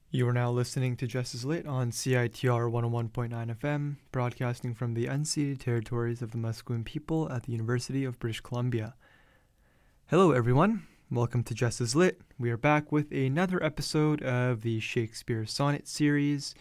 You are now listening to Just As Lit on CITR 101.9 FM, broadcasting from the unceded territories of the Musqueam people at the University of British Columbia. Hello everyone, welcome to Just As Lit. We are back with another episode of the Shakespeare Sonnet series.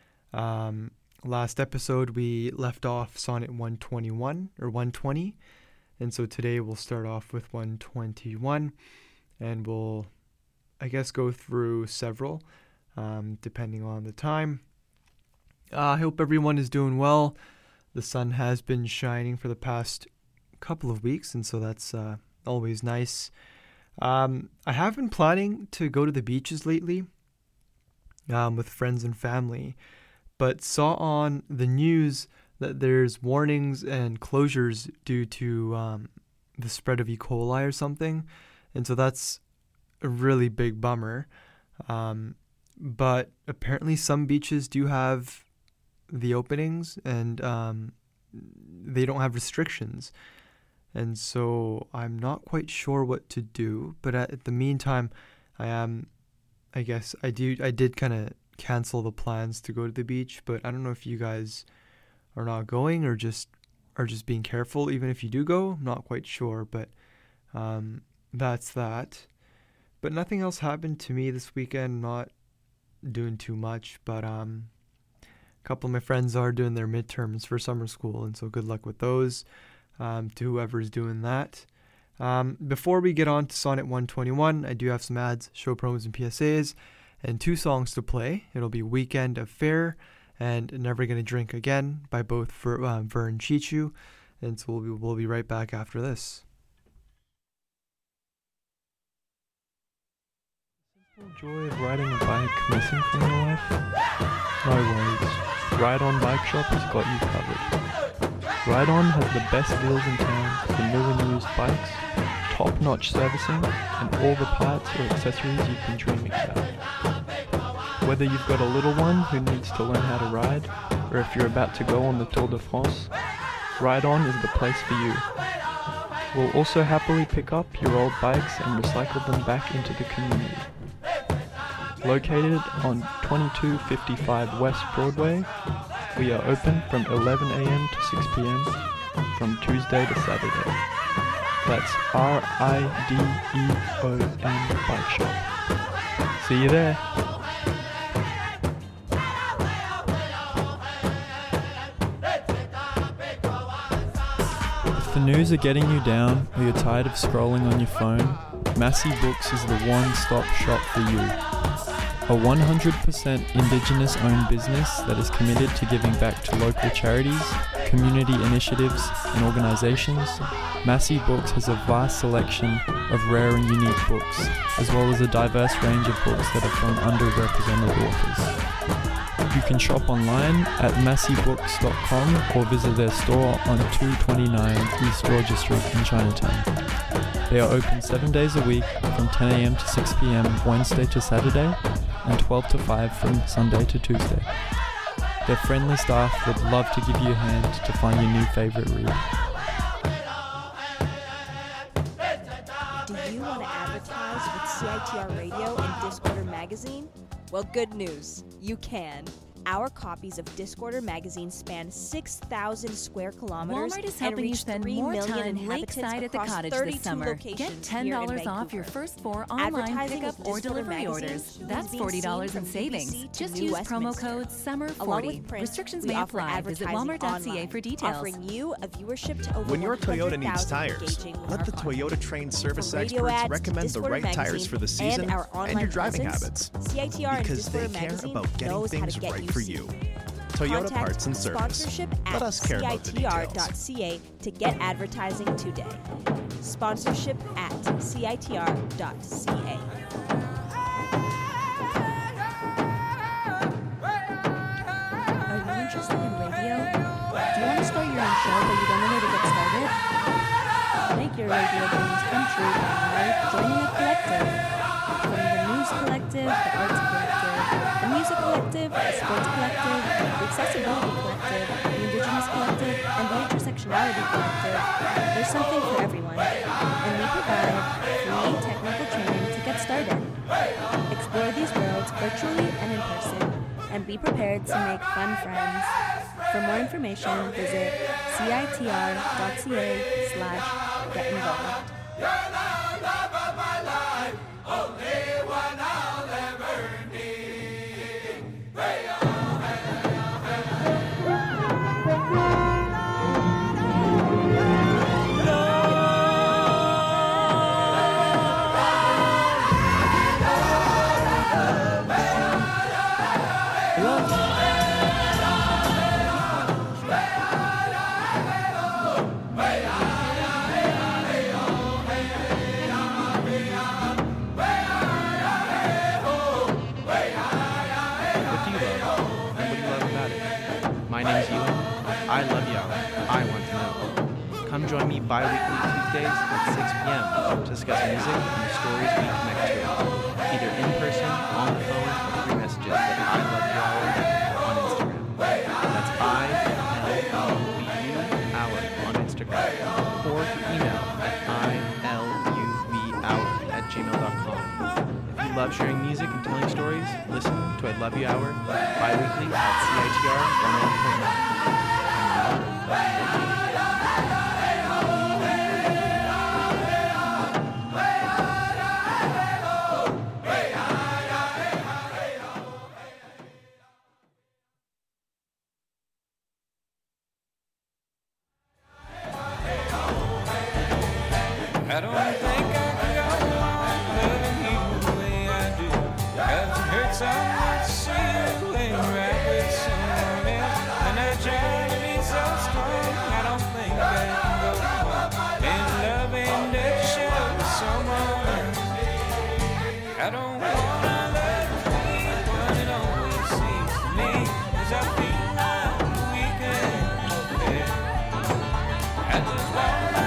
Last episode we left off Sonnet 121 or 120, and so today we'll start off with 121, and we'll, go through several. Depending on the time. I hope everyone is doing well. The sun has been shining for the past couple of weeks, and so that's always nice. I have been planning to go to the beaches lately with friends and family, but saw on the news that there's warnings and closures due to the spread of E. coli or something, and so that's a really big bummer. But apparently some beaches do have the openings and they don't have restrictions. And so I'm not quite sure what to do. But at the meantime, I did kind of cancel the plans to go to the beach. But I don't know if you guys are not going or just being careful. Even if you do go, I'm not quite sure. But that's that. But nothing else happened to me this weekend. Not doing too much, but a couple of my friends are doing their midterms for summer school, and so good luck with those to whoever's doing that. Before we get on to Sonnet 121, I do have some ads, show promos, and PSAs, and 2 songs to play. It'll be Weekend Affair and Never Gonna Drink Again by both Vern Chichu, and so we'll be right back after this. Joy of riding a bike missing from your life? No worries. Ride On Bike Shop has got you covered. Ride On has the best deals in town for new and used bikes, top-notch servicing, and all the parts or accessories you've been dreaming about. Whether you've got a little one who needs to learn how to ride, or if you're about to go on the Tour de France, Ride On is the place for you. We'll also happily pick up your old bikes and recycle them back into the community. Located on 2255 West Broadway, we are open from 11 a.m. to 6 p.m. from Tuesday to Saturday. That's RIDEON Bike Shop. See you there. If the news are getting you down or you're tired of scrolling on your phone, Massey Books is the one-stop shop for you. A 100% Indigenous-owned business that is committed to giving back to local charities, community initiatives, and organizations, Massey Books has a vast selection of rare and unique books, as well as a diverse range of books that are from underrepresented authors. You can shop online at masseybooks.com or visit their store on 229 East Georgia Street in Chinatown. They are open 7 days a week from 10 a.m. to 6 p.m. Wednesday to Saturday, and 12 to 5 from Sunday to Tuesday. Their friendly staff would love to give you a hand to find your new favorite read. Do you want to advertise with CITR Radio and Disorder Magazine? Well, good news. You can. Our copies of Disorder Magazine span 6,000 square kilometers Walmart is and helping you reach spend 3 more million time inhabitants lakeside at the across cottage 32 this summer. Get locations $10 here in off Vancouver. your first 4 online Advertising pickup with or Disorder delivery Magazine orders. is That's being $40 seen in from savings. UBC to Just New use Westminster. promo code SUMMER40. Along with print, Restrictions we may offer apply. Visit advertising walmart.ca online, for details. offering you a viewership to over When your Toyota 100,000 needs tires, engaging let the our Toyota trained service From radio experts ads to recommend the Disorder right tires Magazine for the season and, our and your online driving presence, habits. CITR and Because they Disorder care Magazine about getting knows how things to get right you for seen. you. Toyota Contact Parts and Service. sponsorship Let at us care about the details. CITR.ca to get advertising today. Sponsorship at CITR.ca. Are you interested in radio? Do you want to start your own show but you don't know where to get started? Make your radio dreams come true by joining a collective. From the News Collective, the Arts Collective, the Music Collective, the Sports Collective, the Accessibility Collective, the Indigenous Collective, and the Intersectionality Collective, there's something for everyone. And we provide free technical training to get started. Explore these worlds virtually and in and be prepared to make fun friends. For more information, visit citr.ca/get-involved. I love y'all. I want to know. Come join me bi-weekly Tuesdays at 6 p.m. to discuss music and the stories we connect to, either in person, on the phone, or through messages at I Love You Hour on Instagram. That's I-L-O-V-U-Hour on Instagram, or through email at iluvhour@gmail.com. If you love sharing music and telling stories, listen to I Love You Hour bi-weekly at CITR 101.9. I don't think I can go on loving you the way I do, 'cause it hurts so much to see you laying right with someone else. And I try to be so strong, I don't think I can go on in loving that shell with someone else. I don't wanna love you, but it always seems to me, 'cause I feel like we can compare. I just want my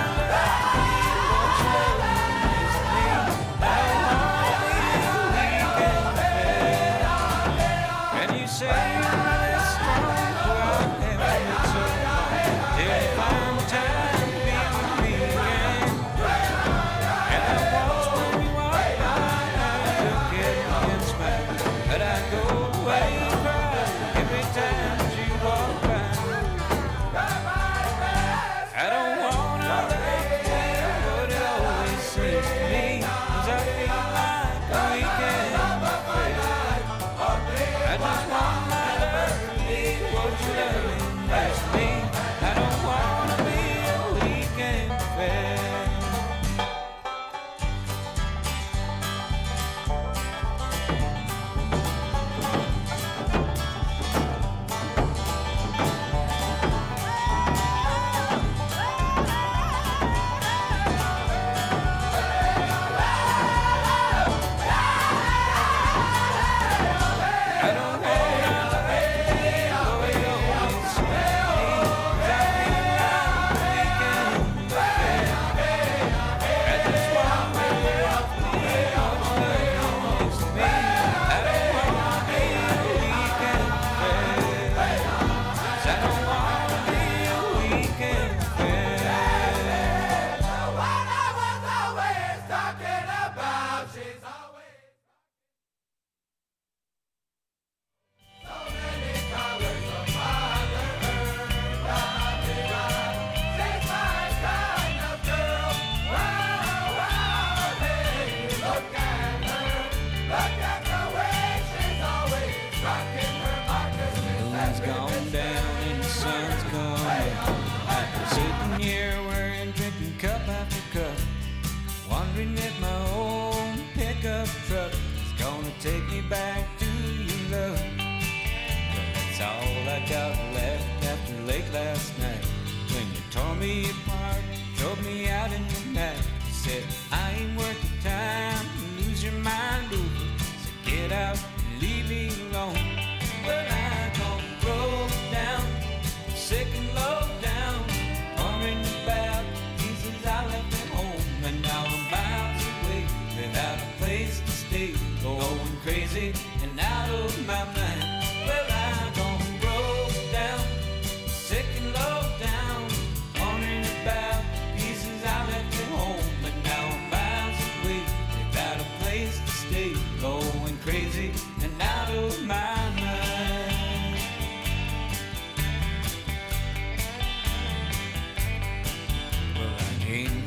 take me back to your love. But that's all I got left after late last night. When you tore me apart, drove me out in the night. You said, I ain't worth the time to lose your mind over. So get out and leave me alone. Well, I don't broke down, sick and low down, wondering about pieces I left at home. And now I'm miles away without a place to stay, going crazy and out of my mind. Well, I don't broke down, sick and low down, wondering about pieces I left at home. And now I'm miles away without a place to stay, going crazy and out of my mind.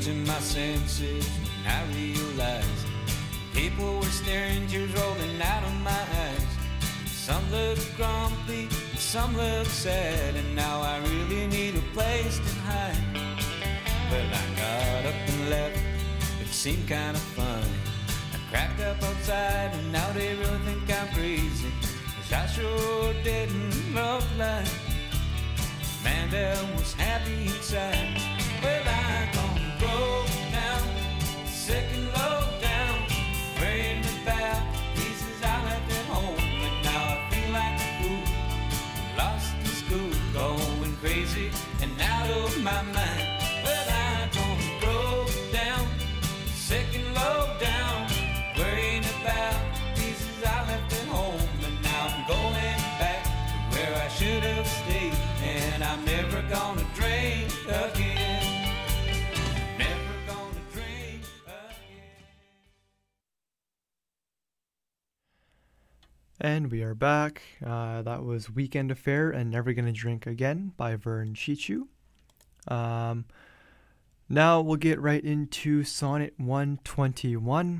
to my senses when I realized people were staring, tears rolling out of my eyes. Some look grumpy, some look sad, and now I really need a place to hide. Well, I got up and left, it seemed kind of funny. I cracked up outside, and now they really think I'm crazy, 'cause I sure didn't look like man that was happy inside. Well, I gone broke down, sick and low down, worrying about pieces I left at home, and now I feel like a fool, lost in school, going crazy and out of my mind. Well, I gone broke down, sick and low down, worrying about pieces I left at home, and now I'm going back to where I should have stayed, and I'm never gonna drink again. Never gonna drink again. And we are back. That was Weekend Affair and Never Gonna Drink Again by Vern Chichu. Now we'll get right into Sonnet 121.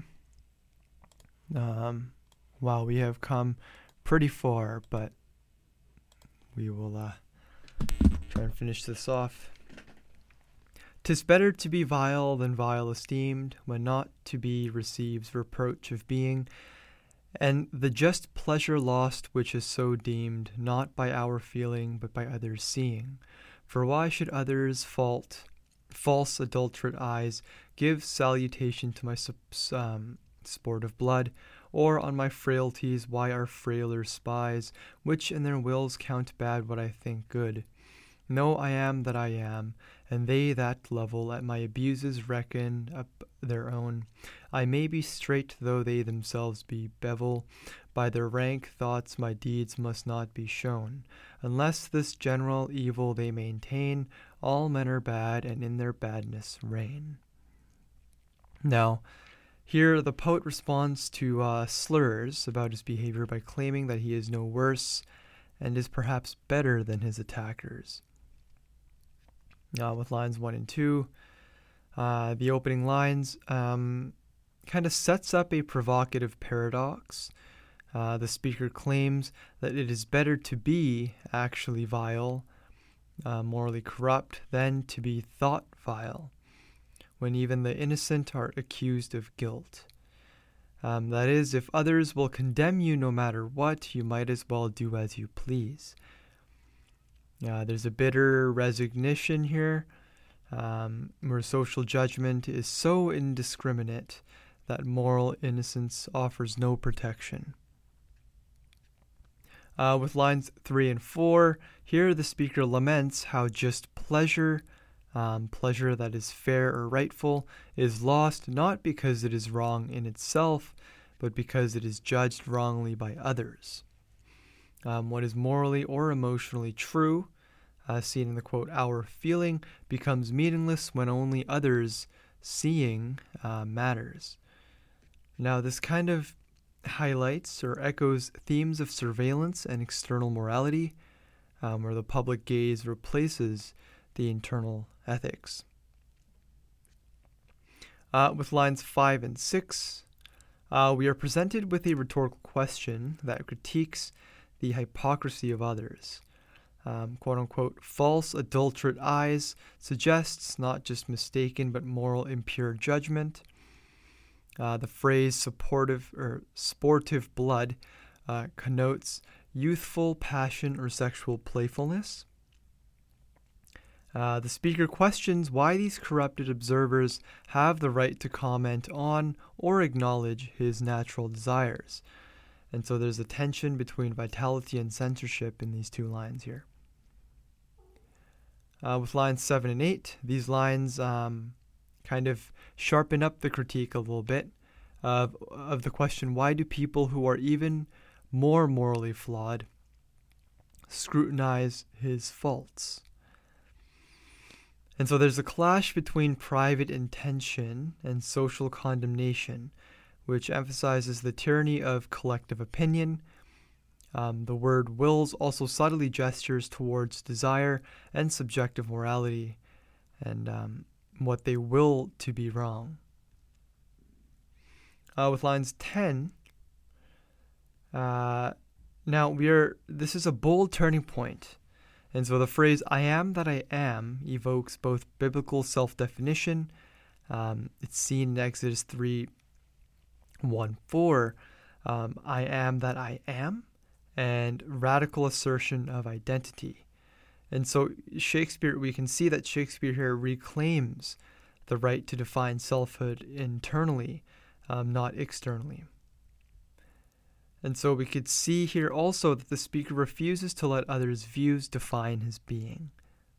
Wow, we have come pretty far, but we will try and finish this off. 'Tis better to be vile than vile esteemed, when not to be receives reproach of being, and the just pleasure lost which is so deemed, not by our feeling, but by others' seeing. For why should others' false adulterate eyes give salutation to my sport of blood, or on my frailties why are frailer spies, which in their wills count bad what I think good? No, I am that I am, and they that level at my abuses reckon up their own. I may be straight, though they themselves be bevel. By their rank thoughts my deeds must not be shown. Unless this general evil they maintain, all men are bad, and in their badness reign. Now, here the poet responds to slurs about his behavior by claiming that he is no worse and is perhaps better than his attackers. With lines 1 and 2, the opening lines kind of sets up a provocative paradox. The speaker claims that it is better to be actually vile, morally corrupt, than to be thought vile, when even the innocent are accused of guilt. That is, if others will condemn you no matter what, you might as well do as you please. There's a bitter resignation here, where social judgment is so indiscriminate that moral innocence offers no protection. With lines 3 and 4, here the speaker laments how just pleasure that is fair or rightful, is lost not because it is wrong in itself, but because it is judged wrongly by others. What is morally or emotionally true, seen in the quote, our feeling, becomes meaningless when only others seeing matters. Now, this kind of highlights or echoes themes of surveillance and external morality, where the public gaze replaces the internal ethics. With lines 5 and 6, we are presented with a rhetorical question that critiques the hypocrisy of others. Quote-unquote, false adulterate eyes suggests not just mistaken but moral impure judgment. The phrase sportive blood connotes youthful passion or sexual playfulness. The speaker questions why these corrupted observers have the right to comment on or acknowledge his natural desires. And so there's a tension between vitality and censorship in these two lines here. With lines 7 and 8, these lines kind of sharpen up the critique a little bit of the question, why do people who are even more morally flawed scrutinize his faults? And so there's a clash between private intention and social condemnation, which emphasizes the tyranny of collective opinion. The word wills also subtly gestures towards desire and subjective morality. And what they will to be wrong. With lines 10, this is a bold turning point. And so the phrase, I am that I am, evokes both biblical self-definition. It's seen in Exodus 3:1-4, I am that I am, and radical assertion of identity. And so Shakespeare, we can see that Shakespeare here reclaims the right to define selfhood internally, not externally. And so we could see here also that the speaker refuses to let others' views define his being.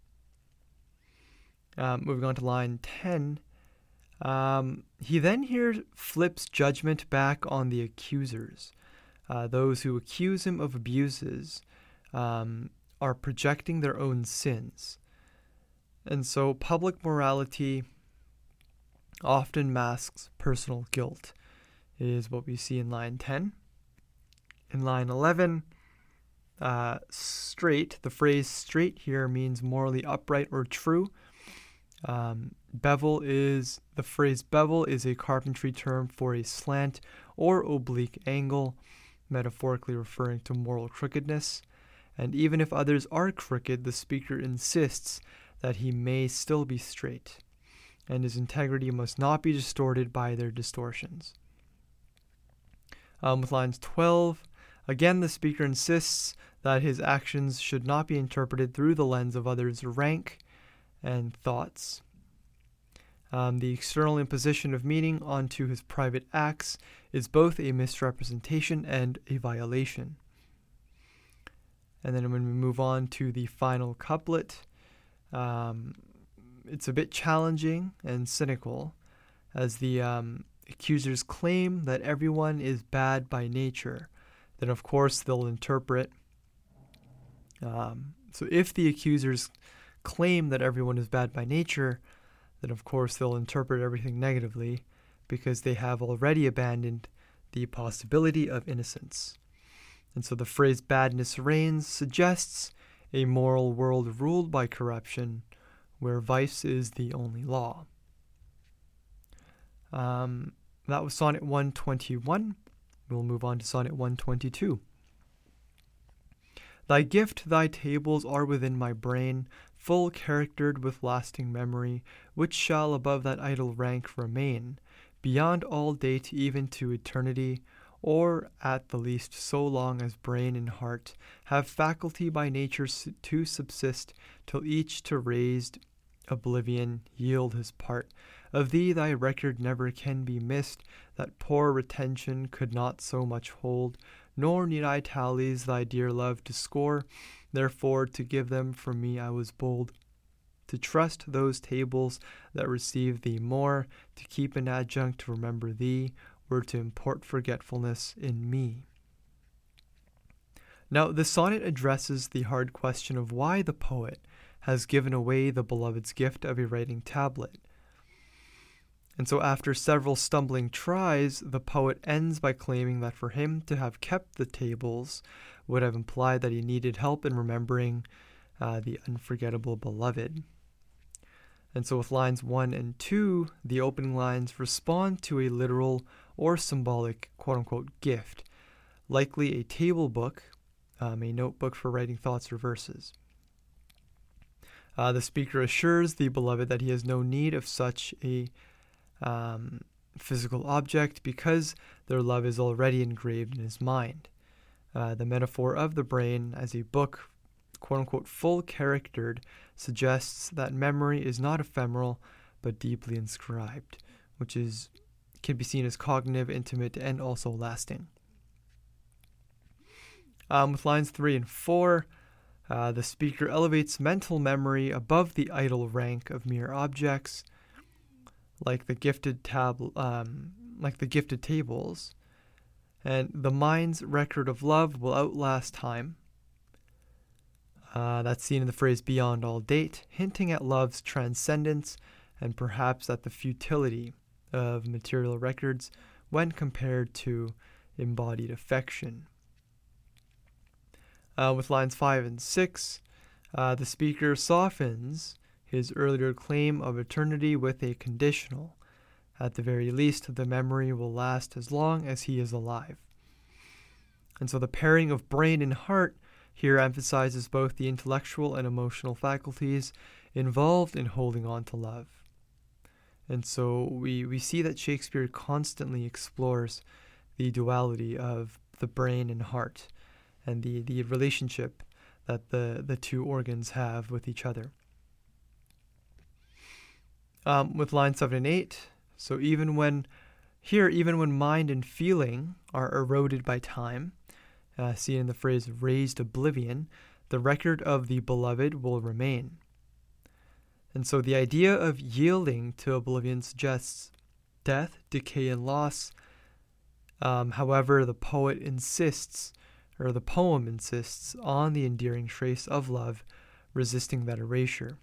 Moving on to line 10, he then here flips judgment back on the accusers. Those who accuse him of abuses are projecting their own sins. And so public morality often masks personal guilt, is what we see in line 10. In line 11, straight, the phrase straight here means morally upright or true. The phrase bevel is a carpentry term for a slant or oblique angle, metaphorically referring to moral crookedness. And even if others are crooked, the speaker insists that he may still be straight, and his integrity must not be distorted by their distortions. With lines 12, again, the speaker insists that his actions should not be interpreted through the lens of others' rank and thoughts. The external imposition of meaning onto his private acts is both a misrepresentation and a violation. And then when we move on to the final couplet, it's a bit challenging and cynical, as the accusers claim that everyone is bad by nature. Then, of course, they'll interpret. So if the accusers claim that everyone is bad by nature, then, of course, they'll interpret everything negatively, because they have already abandoned the possibility of innocence. And so the phrase badness reigns suggests a moral world ruled by corruption, where vice is the only law. That was Sonnet 121. We'll move on to Sonnet 122. Thy gift, thy tables are within my brain, full charactered with lasting memory, which shall above that idle rank remain, beyond all date even to eternity, or at the least so long as brain and heart have faculty by nature to subsist, till each to raised oblivion yield his part. Of thee thy record never can be missed, that poor retention could not so much hold, nor need I tallies thy dear love to score, therefore to give them from me I was bold. To trust those tables that receive thee more, to keep an adjunct to remember thee, were to import forgetfulness in me. Now, the sonnet addresses the hard question of why the poet has given away the beloved's gift of a writing tablet. And so after several stumbling tries, the poet ends by claiming that for him to have kept the tables would have implied that he needed help in remembering the unforgettable beloved. And so with lines 1 and 2, the opening lines respond to a literal or symbolic quote-unquote gift, likely a table book, a notebook for writing thoughts or verses. The speaker assures the beloved that he has no need of such a physical object because their love is already engraved in his mind. The metaphor of the brain as a book, quote-unquote, full charactered, suggests that memory is not ephemeral but deeply inscribed, which can be seen as cognitive, intimate, and also lasting. With lines 3 and 4, the speaker elevates mental memory above the idle rank of mere objects, like the gifted tables, and the mind's record of love will outlast time. That's seen in the phrase beyond all date, hinting at love's transcendence and perhaps at the futility of material records when compared to embodied affection. With lines 5 and 6, the speaker softens his earlier claim of eternity with a conditional. At the very least, the memory will last as long as he is alive. And so the pairing of brain and heart here emphasizes both the intellectual and emotional faculties involved in holding on to love. And so we see that Shakespeare constantly explores the duality of the brain and heart and the relationship that the two organs have with each other. With lines 7 and 8, so even when mind and feeling are eroded by time, seen in the phrase raised oblivion, the record of the beloved will remain. And so the idea of yielding to oblivion suggests death, decay, and loss. However, the poem insists on the endearing trace of love, resisting that erasure.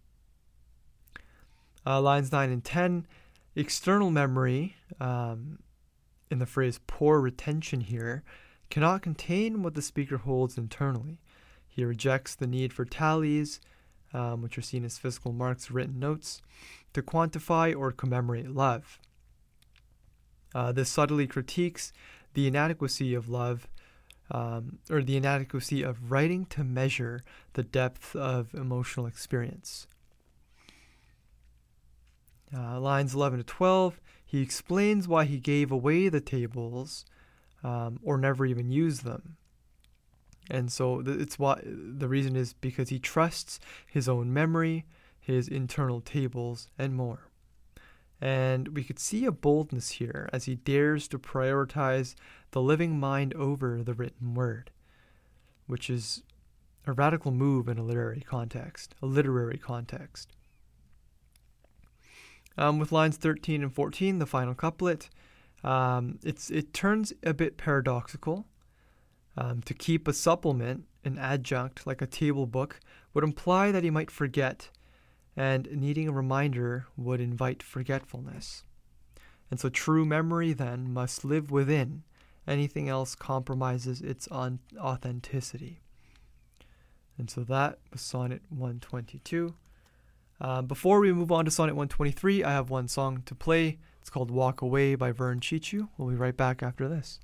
Lines 9 and 10, external memory, in the phrase poor retention here, cannot contain what the speaker holds internally. He rejects the need for tallies, which are seen as physical marks, written notes, to quantify or commemorate love. This subtly critiques the inadequacy of love, or the inadequacy of writing to measure the depth of emotional experience. Lines 11 to 12, he explains why he gave away the tables or never even used them. And so the reason is because he trusts his own memory, his internal tables, and more. And we could see a boldness here as he dares to prioritize the living mind over the written word, which is a radical move in a literary context. With lines 13 and 14, the final couplet, it turns a bit paradoxical. To keep a supplement, an adjunct like a table book, would imply that he might forget, and needing a reminder would invite forgetfulness. And so true memory then must live within. Anything else compromises its authenticity. And so that was Sonnet 122. Before we move on to Sonnet 123, I have one song to play. It's called Walk Away by Vern Chichu. We'll be right back after this.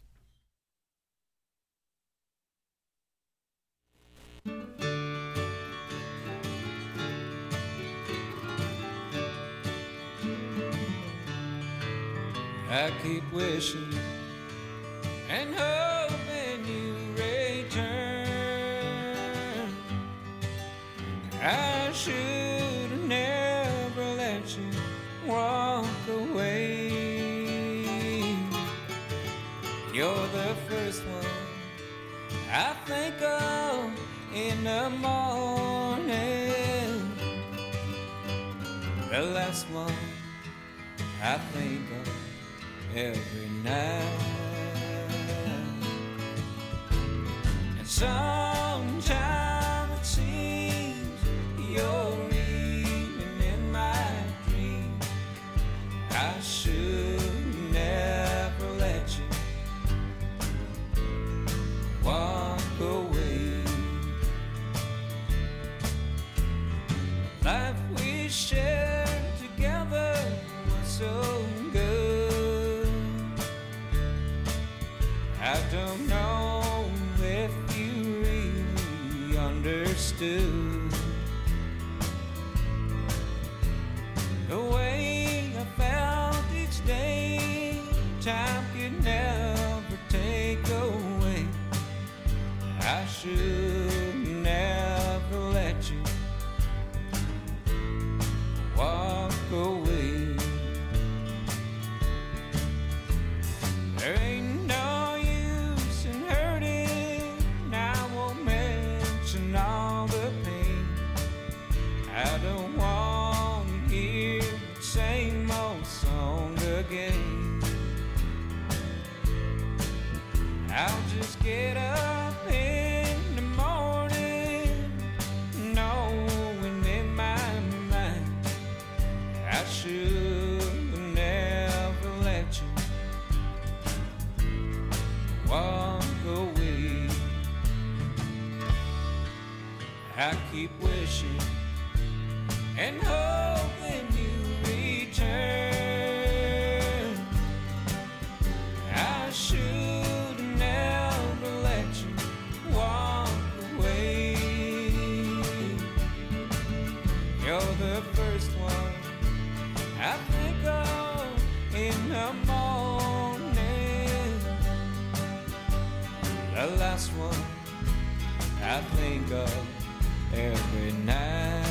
I keep wishing and hoping you return. I should have never let you walk away. You're the first one I think of in the morning, the last one I think of every night. And sometimes it seems you're even in my dreams. I should never let you walk away. Life we shared together was so good. I don't know if you really understood the way I felt each day. Time could never take away. I should never let you walk away. There ain't no use in hurting. I won't mention all the pain. I don't want to hear the same old song again. I'll just get up in the morning, knowing in my mind I should never let you walk away. I keep wishing and hoping you return. I should never let you walk away. You're the first one I think of in the morning, the last one I think of every night.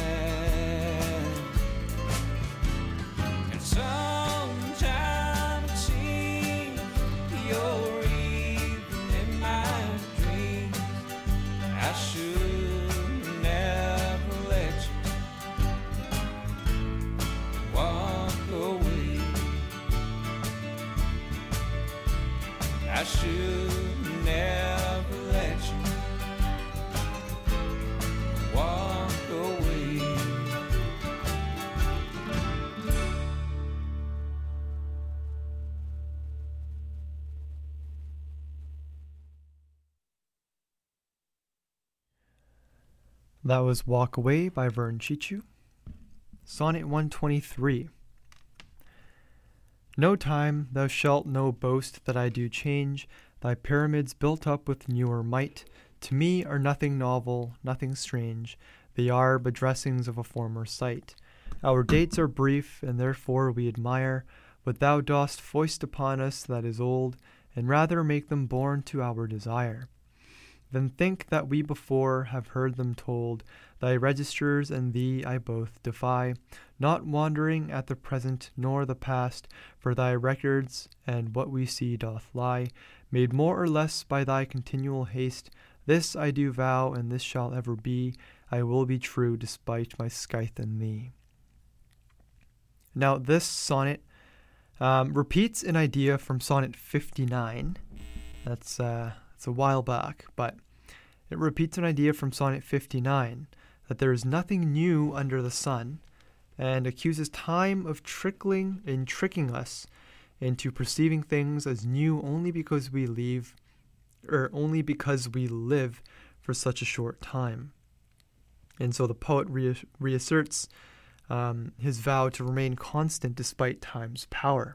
And sometimes it seems you're even in my dreams. I should never let you walk away. I should never let you walk away. That was Walk Away by Vern Chichu. Sonnet 123. No time, thou shalt no boast that I do change. Thy pyramids built up with newer might, to me are nothing novel, nothing strange. They are but dressings of a former sight. Our dates are brief, and therefore we admire what thou dost foist upon us that is old, and rather make them born to our desire. Then think that we before have heard them told. Thy registers and thee I both defy, not wandering at the present nor the past, for thy records and what we see doth lie, made more or less by thy continual haste. This I do vow, and this shall ever be. I will be true despite my scythe and thee. Now this sonnet repeats an idea from Sonnet 59. That's a while back, but it repeats an idea from Sonnet 59, that there is nothing new under the sun, and accuses time of tricking us into perceiving things as new only because we live for such a short time. And so the poet reasserts his vow to remain constant despite time's power.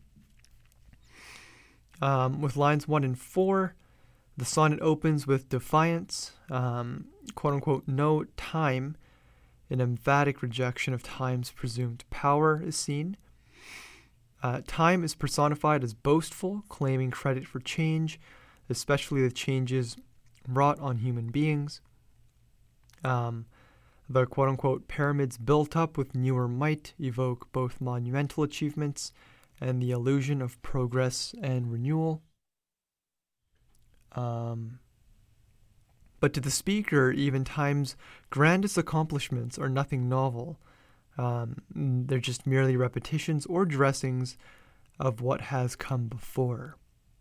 With lines 1 and 4, the sonnet opens with defiance, quote-unquote, no time, an emphatic rejection of time's presumed power is seen. Time is personified as boastful, claiming credit for change, especially the changes wrought on human beings. The quote-unquote pyramids built up with newer might evoke both monumental achievements and the illusion of progress and renewal. But to the speaker, even time's grandest accomplishments are nothing novel. They're just merely repetitions or dressings of what has come before.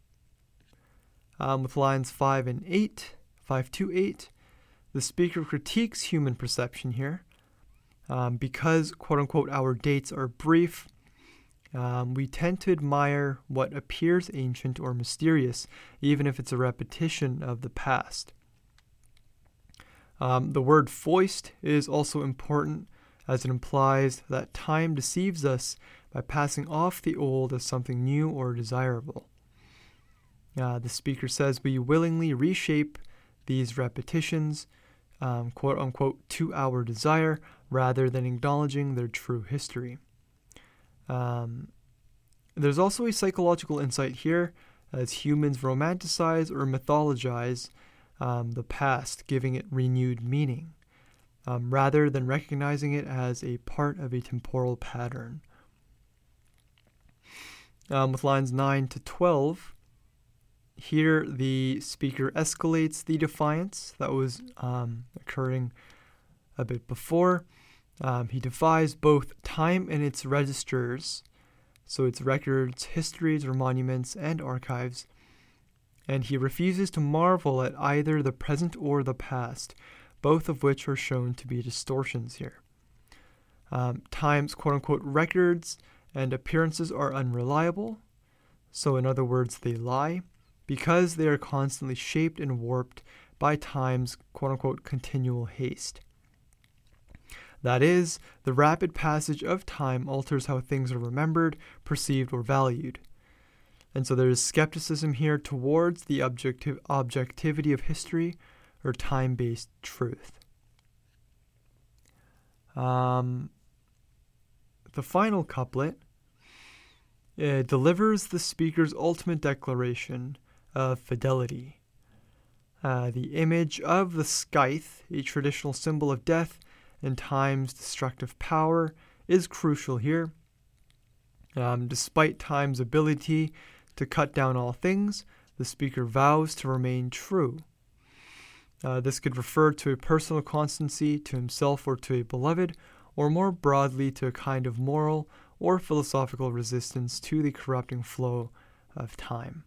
With lines 5 to 8, the speaker critiques human perception here. Because, quote-unquote, our dates are brief, we tend to admire what appears ancient or mysterious, even if it's a repetition of the past. The word foist is also important, as it implies that time deceives us by passing off the old as something new or desirable. The speaker says we willingly reshape these repetitions, quote-unquote, to our desire, rather than acknowledging their true history. There's also a psychological insight here, as humans romanticize or mythologize the past, giving it renewed meaning, rather than recognizing it as a part of a temporal pattern. With lines 9 to 12, here the speaker escalates the defiance that was occurring a bit before. He defies both time and its registers, so its records, histories, or monuments, and archives, and he refuses to marvel at either the present or the past, both of which are shown to be distortions here. Time's quote-unquote records and appearances are unreliable, so in other words, they lie, because they are constantly shaped and warped by time's quote-unquote continual haste. That is, the rapid passage of time alters how things are remembered, perceived, or valued. And so there's skepticism here towards the objectivity of history or time-based truth. The final couplet delivers the speaker's ultimate declaration of fidelity. The image of the scythe, a traditional symbol of death and time's destructive power, is crucial here. Despite time's ability to cut down all things, the speaker vows to remain true. This could refer to a personal constancy to himself or to a beloved, or more broadly to a kind of moral or philosophical resistance to the corrupting flow of time.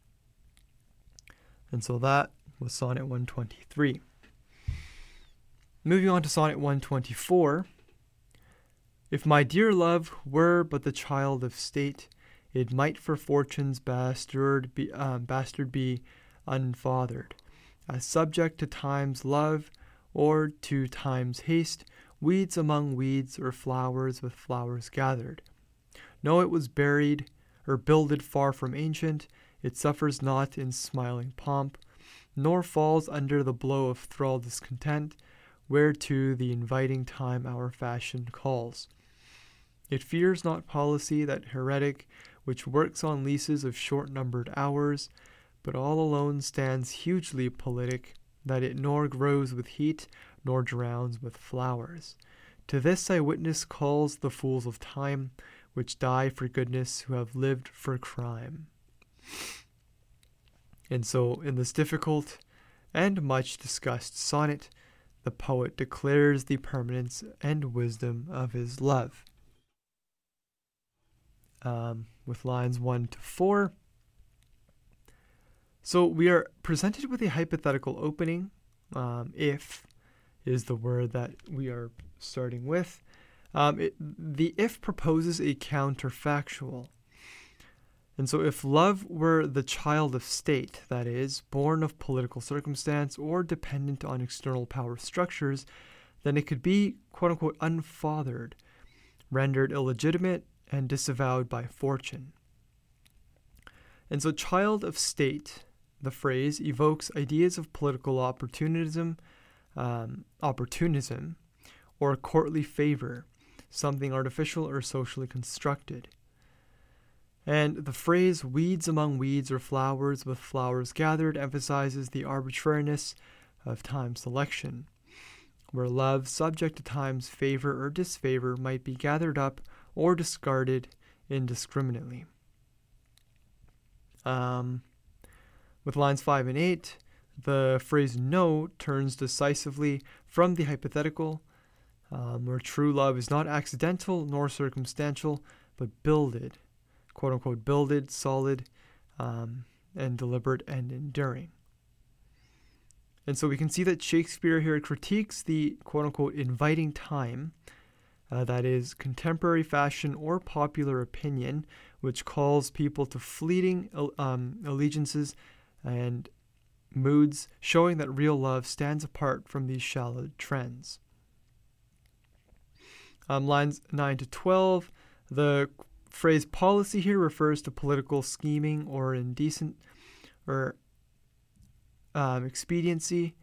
And so that was Sonnet 123. Moving on to Sonnet 124. If my dear love were but the child of state, it might for fortune's bastard be unfathered, as subject to time's love or to time's haste, weeds among weeds or flowers with flowers gathered. No, it was buried or builded far from ancient, it suffers not in smiling pomp, nor falls under the blow of thrall discontent, whereto the inviting time our fashion calls. It fears not policy, that heretic, which works on leases of short-numbered hours, but all alone stands hugely politic, that it nor grows with heat, nor drowns with flowers. To this I witness calls the fools of time, which die for goodness, who have lived for crime. And so, in this difficult and much discussed sonnet, the poet declares the permanence and wisdom of his love. With lines 1 to 4. So we are presented with a hypothetical opening. If is the word that we are starting with. The if proposes a counterfactual. And so if love were the child of state, that is, born of political circumstance or dependent on external power structures, then it could be, quote-unquote, unfathered, rendered illegitimate, and disavowed by fortune. And so child of state, the phrase, evokes ideas of political opportunism, or courtly favor, something artificial or socially constructed. And the phrase weeds among weeds or flowers with flowers gathered emphasizes the arbitrariness of time selection, where love subject to time's favor or disfavor might be gathered up or discarded indiscriminately. With lines 5 and 8, the phrase no turns decisively from the hypothetical, where true love is not accidental nor circumstantial, but builded, quote-unquote, builded, solid, and deliberate and enduring. And so we can see that Shakespeare here critiques the, quote-unquote, inviting time, that is, contemporary fashion or popular opinion, which calls people to fleeting allegiances and moods, showing that real love stands apart from these shallow trends. Lines 9 to 12, the phrase policy here refers to political scheming or indecent or expediency,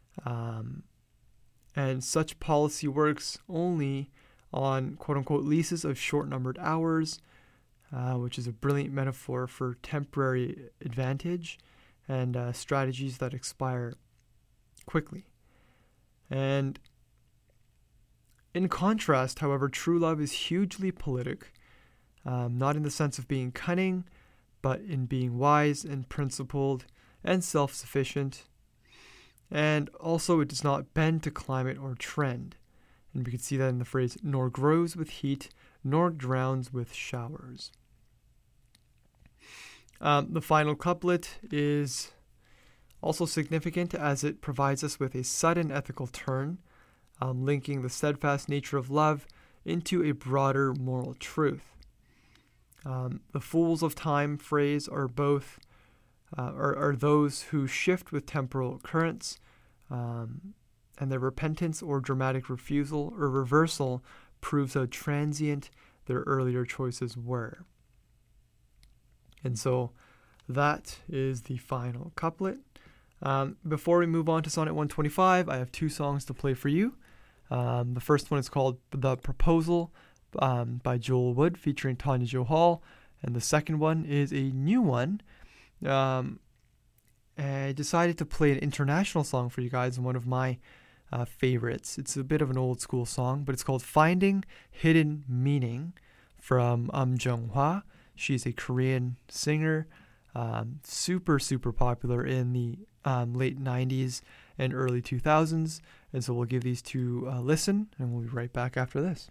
and such policy works only on quote-unquote leases of short-numbered hours, which is a brilliant metaphor for temporary advantage and strategies that expire quickly. And in contrast, however, true love is hugely politic, not in the sense of being cunning, but in being wise and principled and self-sufficient. And also it does not bend to climate or trend. And we can see that in the phrase, nor grows with heat, nor drowns with showers. The final couplet is also significant as it provides us with a sudden ethical turn, linking the steadfast nature of love into a broader moral truth. The fools of time phrase are both are those who shift with temporal currents, and their repentance or dramatic refusal or reversal proves how transient their earlier choices were. And so that is the final couplet. Before we move on to Sonnet 125, I have 2 songs to play for you. The first one is called The Proposal by Joel Wood featuring Tanya Jo Hall. And the second one is a new one. I decided to play an international song for you guys, and one of my favorites. It's a bit of an old school song, but it's called Finding Hidden Meaning from Jung Hwa. She's a Korean singer, super popular in the late 90s and early 2000s. And so we'll give these 2 a listen, and we'll be right back after this.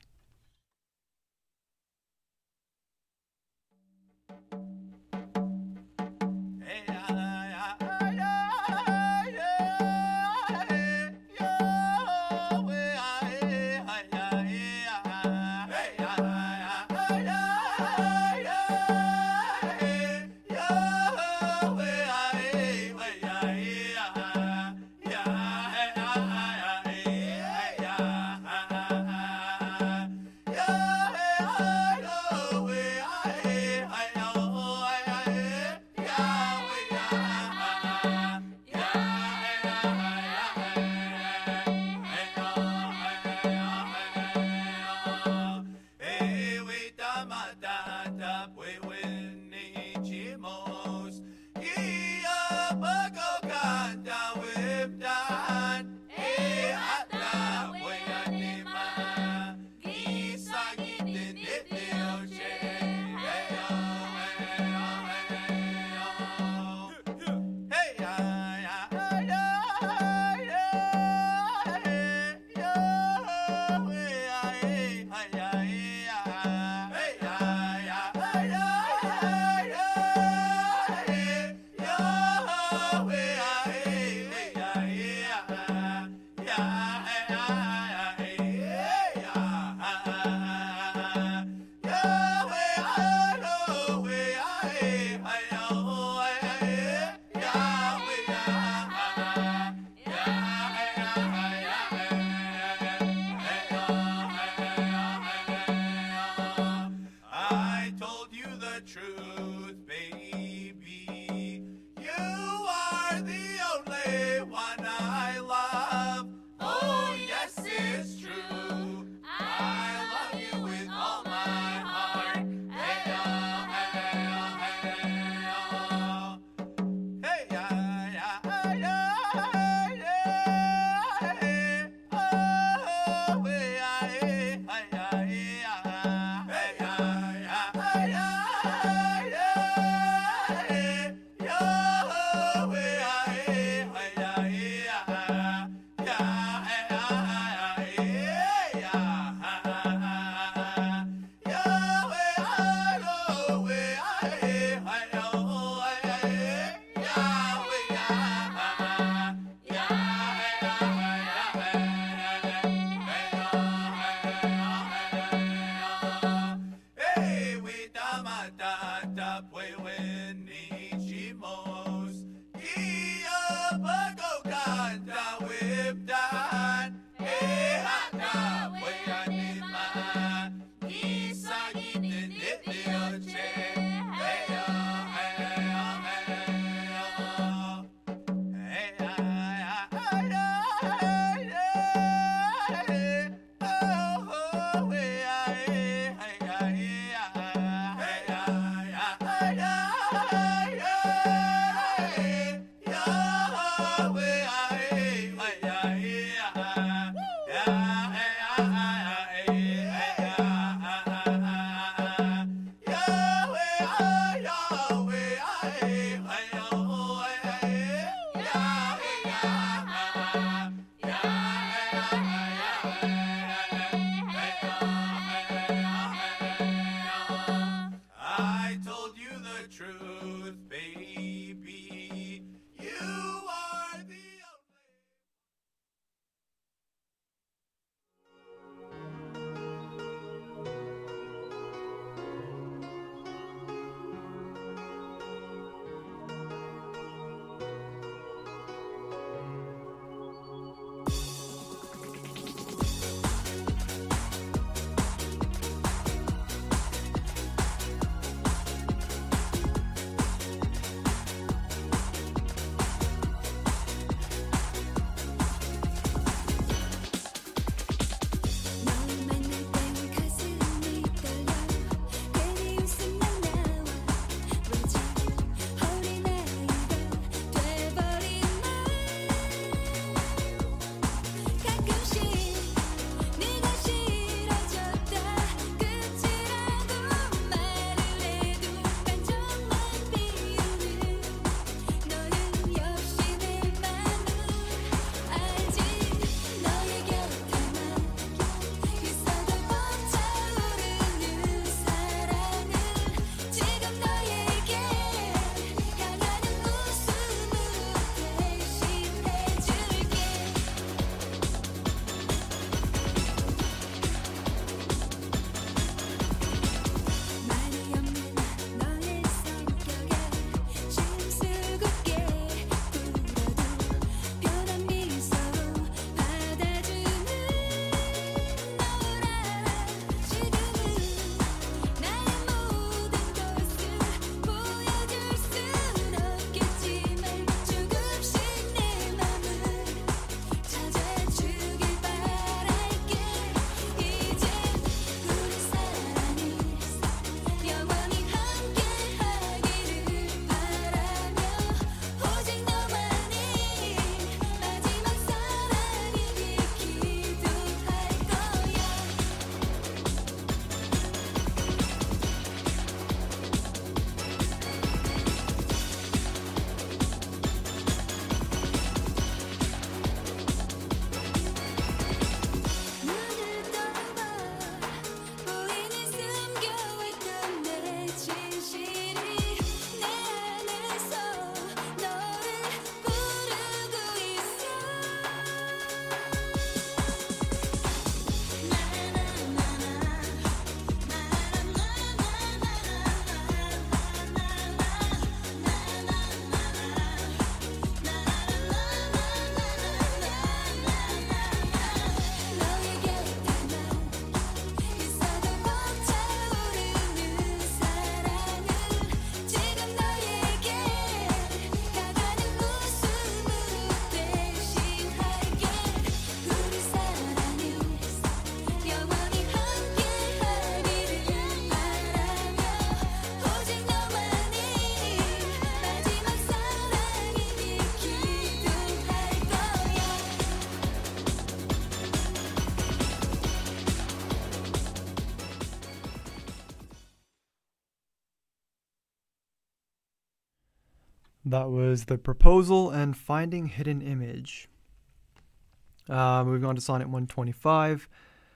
That was The Proposal and Finding Hidden Image. Moving on to Sonnet 125.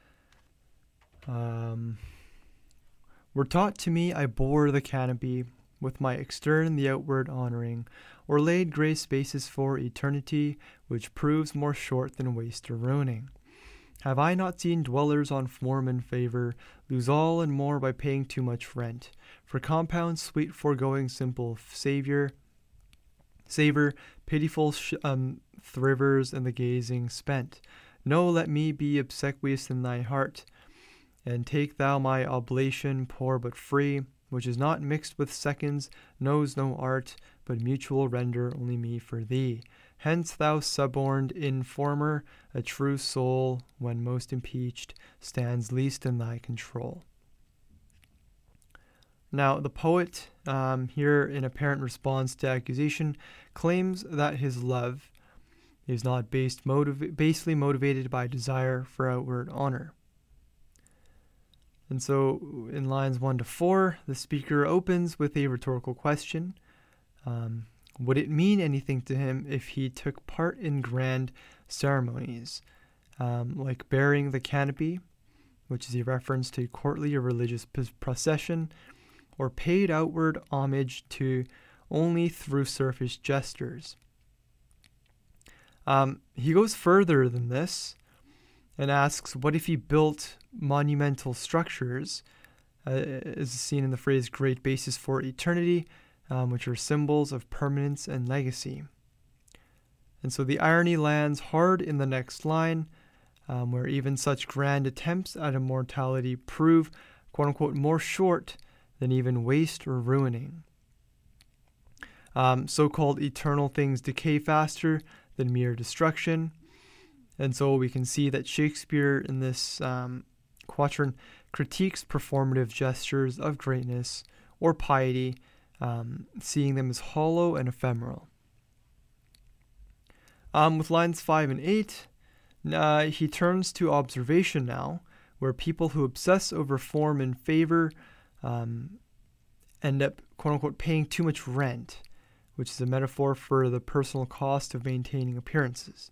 Were taught to me I bore the canopy, with my extern the outward honouring, or laid grey spaces for eternity, which proves more short than waste or ruining. Have I not seen dwellers on form and favour lose all and more by paying too much rent, for compounds sweet foregoing simple savour, pitiful thrivers and the gazing spent? No, let me be obsequious in thy heart, and take thou my oblation poor but free, which is not mixed with seconds, knows no art, but mutual render only me for thee. Hence thou suborned informer, a true soul, when most impeached, stands least in thy control. Now, the poet, here in apparent response to accusation, claims that his love is not basely motivated by desire for outward honor. And so, in lines 1 to 4, the speaker opens with a rhetorical question. Would it mean anything to him if he took part in grand ceremonies, like bearing the canopy, which is a reference to courtly or religious procession, or paid outward homage to only through surface gestures? He goes further than this and asks, what if he built monumental structures, as seen in the phrase great basis for eternity, which are symbols of permanence and legacy? And so the irony lands hard in the next line, where even such grand attempts at immortality prove, quote-unquote, more short than even waste or ruining. So-called eternal things decay faster than mere destruction. And so we can see that Shakespeare in this quatrain critiques performative gestures of greatness or piety, seeing them as hollow and ephemeral. With lines 5 and 8, he turns to observation now, where people who obsess over form and favor end up, quote-unquote, paying too much rent, which is a metaphor for the personal cost of maintaining appearances.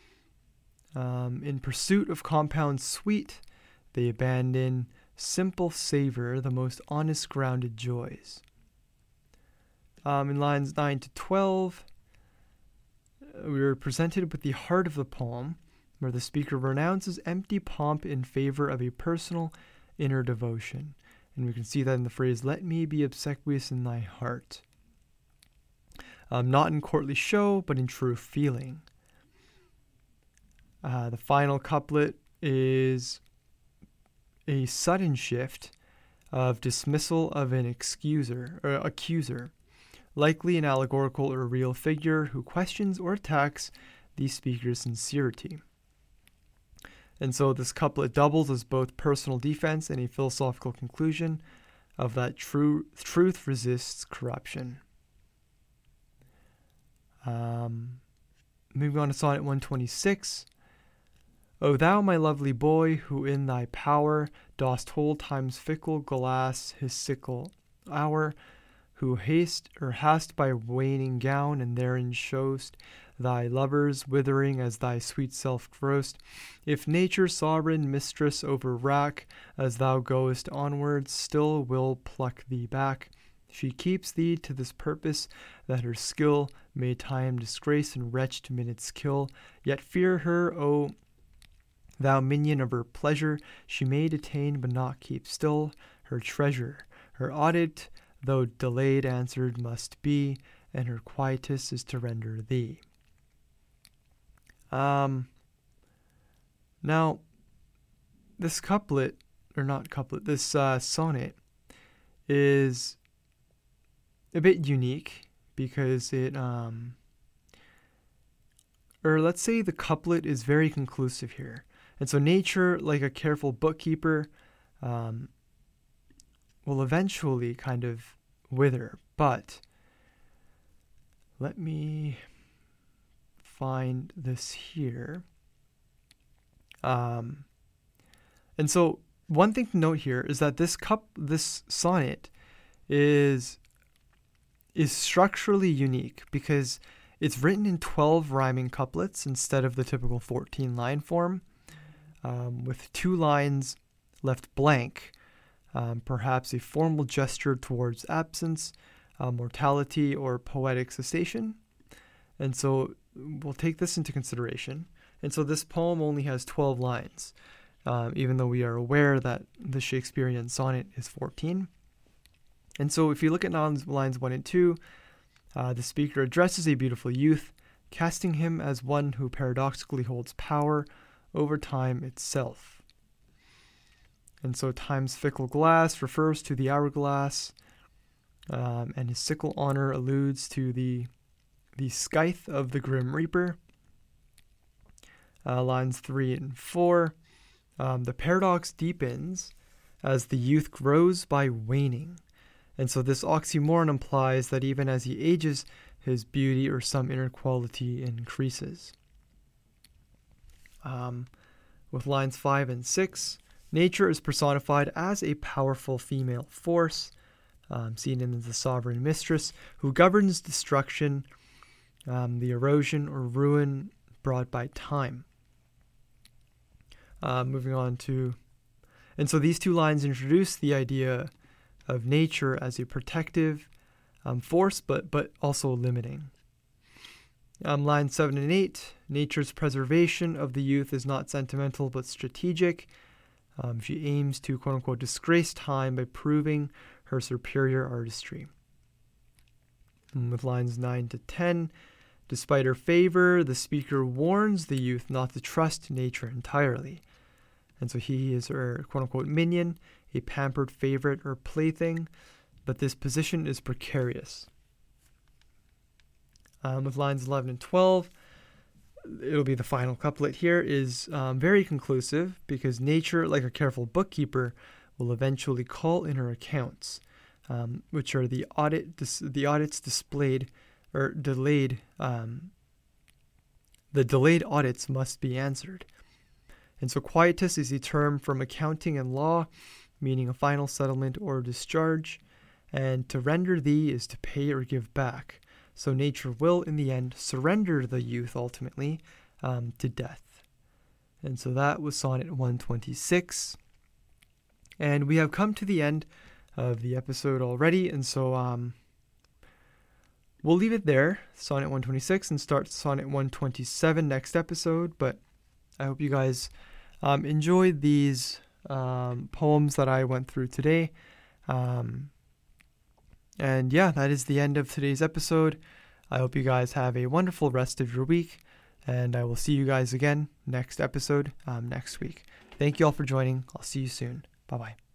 In pursuit of compounds sweet, they abandon simple savor, the most honest grounded joys. In lines 9 to 12, we are presented with the heart of the poem, where the speaker renounces empty pomp in favor of a personal inner devotion. And we can see that in the phrase, let me be obsequious in thy heart. Not in courtly show, but in true feeling. The final couplet is a sudden shift of dismissal of an accuser, likely an allegorical or real figure who questions or attacks the speaker's sincerity. And so this couplet doubles as both personal defense and a philosophical conclusion of that truth resists corruption. Moving on to Sonnet 126. O thou, my lovely boy, who in thy power dost hold time's fickle glass his sickle hour, who hast by waning gown and therein show'st thy lovers withering as thy sweet self grossed, if nature sovereign mistress over wrack, as thou goest onwards, still will pluck thee back. She keeps thee to this purpose, that her skill may time disgrace and wretched minutes kill. Yet fear her, O thou minion of her pleasure, she may detain but not keep still her treasure. Her audit, though delayed, answered must be, and her quietus is to render thee. Now, this sonnet is a bit unique because let's say the couplet is very conclusive here. And so nature, like a careful bookkeeper, will eventually kind of wither. But let me find this here. And so one thing to note here is that this sonnet is is structurally unique because it's written in 12 rhyming couplets instead of the typical 14-line form, with 2 lines left blank, perhaps a formal gesture towards absence, mortality, or poetic cessation. And so we'll take this into consideration. And so this poem only has 12 lines, even though we are aware that the Shakespearean sonnet is 14. And so if you look at lines 1 and 2, the speaker addresses a beautiful youth, casting him as one who paradoxically holds power over time itself. And so time's fickle glass refers to the hourglass, and his sickle honor alludes to the scythe of the grim reaper. Lines 3 and 4, the paradox deepens as the youth grows by waning. And so this oxymoron implies that even as he ages, his beauty or some inner quality increases. With lines 5 and 6, nature is personified as a powerful female force, seen in the sovereign mistress, who governs destruction, the erosion or ruin brought by time. Moving on to... And so these 2 lines introduce the idea of nature as a protective force, but also limiting. Lines 7 and 8, nature's preservation of the youth is not sentimental but strategic. She aims to, quote-unquote, disgrace time by proving her superior artistry. And with lines 9 to 10, despite her favor, the speaker warns the youth not to trust nature entirely. And so he is her, quote-unquote, minion, a pampered favorite or plaything, but this position is precarious. With lines 11 and 12, it'll be the final couplet here, is very conclusive because nature, like a careful bookkeeper, will eventually call in her accounts, which are the audits displayed or delayed. The delayed audits must be answered. And so quietus is a term from accounting and law, meaning a final settlement or discharge, and to render thee is to pay or give back. So nature will, in the end, surrender the youth ultimately to death. And so that was Sonnet 126. And we have come to the end of the episode already, and so we'll leave it there, Sonnet 126, and start Sonnet 127 next episode. But I hope you guys enjoyed these poems that I went through today. And yeah, that is the end of today's episode. I hope you guys have a wonderful rest of your week, and I will see you guys again next episode next week. Thank you all for joining. I'll see you soon. Bye-bye.